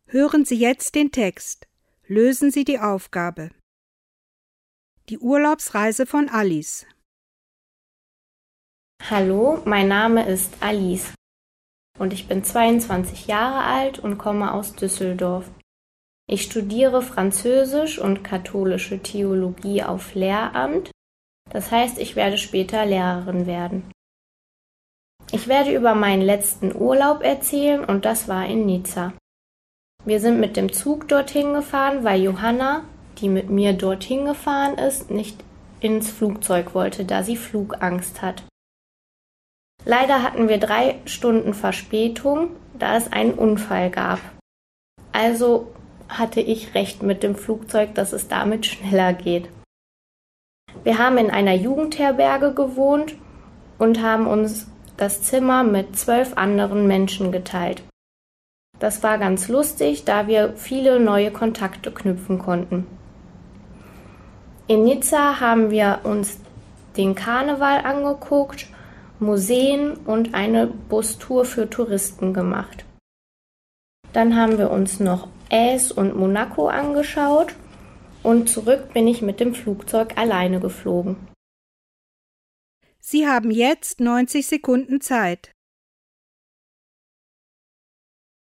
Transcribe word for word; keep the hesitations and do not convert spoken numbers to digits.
Hören Sie jetzt den Text. Lösen Sie die Aufgabe. Die Urlaubsreise von Alice. Hallo, mein Name ist Alice und ich bin zweiundzwanzig Jahre alt und komme aus Düsseldorf. Ich studiere Französisch und katholische Theologie auf Lehramt. Das heißt, ich werde später Lehrerin werden. Ich werde über meinen letzten Urlaub erzählen und das war in Nizza. Wir sind mit dem Zug dorthin gefahren, weil Johanna, die mit mir dorthin gefahren ist, nicht ins Flugzeug wollte, da sie Flugangst hat. Leider hatten wir drei Stunden Verspätung, da es einen Unfall gab. Also hatte ich recht mit dem Flugzeug, dass es damit schneller geht. Wir haben in einer Jugendherberge gewohnt und haben uns das Zimmer mit zwölf anderen Menschen geteilt. Das war ganz lustig, da wir viele neue Kontakte knüpfen konnten. In Nizza haben wir uns den Karneval angeguckt, Museen und eine Bustour für Touristen gemacht. Dann haben wir uns noch Aes und Monaco angeschaut und zurück bin ich mit dem Flugzeug alleine geflogen. Sie haben jetzt neunzig Sekunden Zeit.